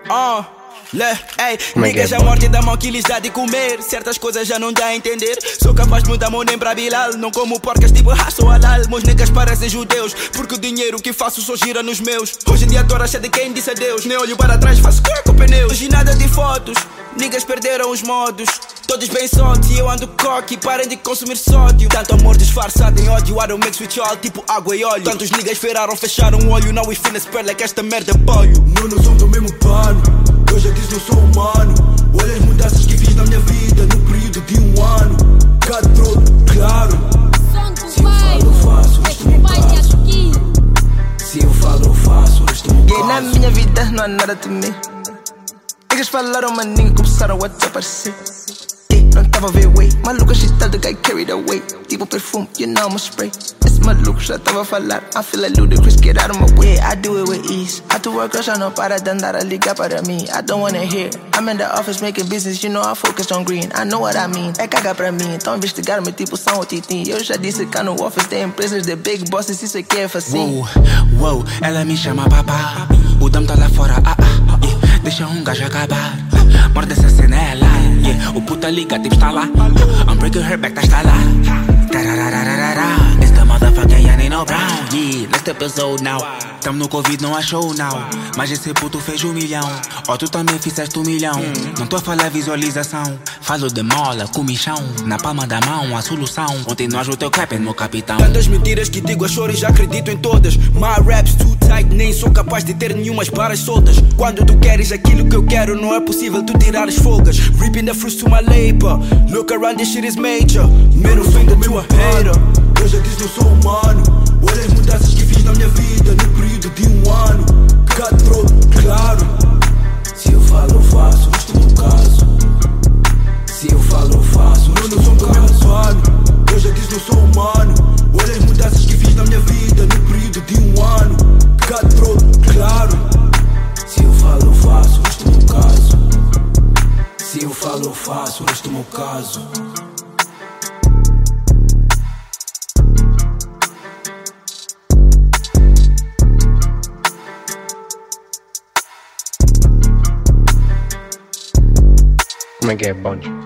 Nigga já morte da mão que lhes dá de comer. Certas coisas já não dá a entender. Sou capaz de mudar meu nome pra Bilal. Não como porcas tipo raça ou halal. Meus niggas parecem judeus, porque o dinheiro que faço só gira nos meus. Hoje em dia tô a achar de quem disse adeus. Nem olho para trás, faço com pneus. Hoje nada de fotos, niggas perderam os modos. Todos bem soltos e eu ando coque. Parem de consumir sódio. Tanto amor disfarçado em ódio. I don't mix with y'all, tipo água e óleo. Tantos niggas feiraram, fecharam o olho. Now we finna spell like esta merda apoio. Não somos do mesmo pano. Eu já disse não sou humano. Olha as mudanças que fiz na minha vida no período de um ano. Cutthroat, claro. Se eu falo eu faço, isto não caso. Se eu falo eu faço, isto não caso. Na minha vida não há nada a temer. Niggas falaram, maninho, começaram a desaparecer. Não tava a ver way. Maluco agitado, guy carried away. Tipo perfume, you know I'm a spray. Esse maluco já tava a falar. I feel like Ludacris, get out of my way. I do it with ease. I do work, já não para de andar a ligar para mim. I don't wanna hear. I'm in the office making business, you know I focus on green. I know what I mean, é cagar pra mim. Então investigar-me tipo São Otitim. Eu já disse cá no office tem empresas de big bosses, isso aqui é facinho. Wow, ela me chama papá. O damo tá lá fora, yeah. Deixa um gajo acabar. Morde essa cena, ela, yeah. O puta liga, tipo está lá. I'm breaking her back, tá está lá. It's the motherfucking Yanino Brown. Yeah, neste episode now. Tamo no Covid, não achou now. Mas esse puto fez 1 milhão. Ó, tu também fizeste 1 milhão. Não tô a falar visualização. Falo de mola, comichão. Na palma da mão, a solução. Ontem nós o teu cap, meu capitão. Tantas mentiras que digo a chorar e já acredito em todas. My raps too tight, nem sou capaz de ter nenhumas barras soltas. Quando tu queres aquilo que eu quero, não é possível tu tirares folgas. Ripping the fruits to my labor. Look around, this shit is major. Middle finger to a hater. Eu já disse não sou humano. Olha as mudanças que fiz na minha vida no período de um ano. Cutthroat, claro. Se eu falo eu faço, isto no caso. Se eu falo eu faço, não sou do mesmo pano. Eu já disse não sou humano. Olha as mudanças que fiz na minha vida no período de um ano. Cutthroat, claro. Se eu falo eu faço, isto no caso. Se eu falo eu faço, isto no caso. Como é que é, Poncho?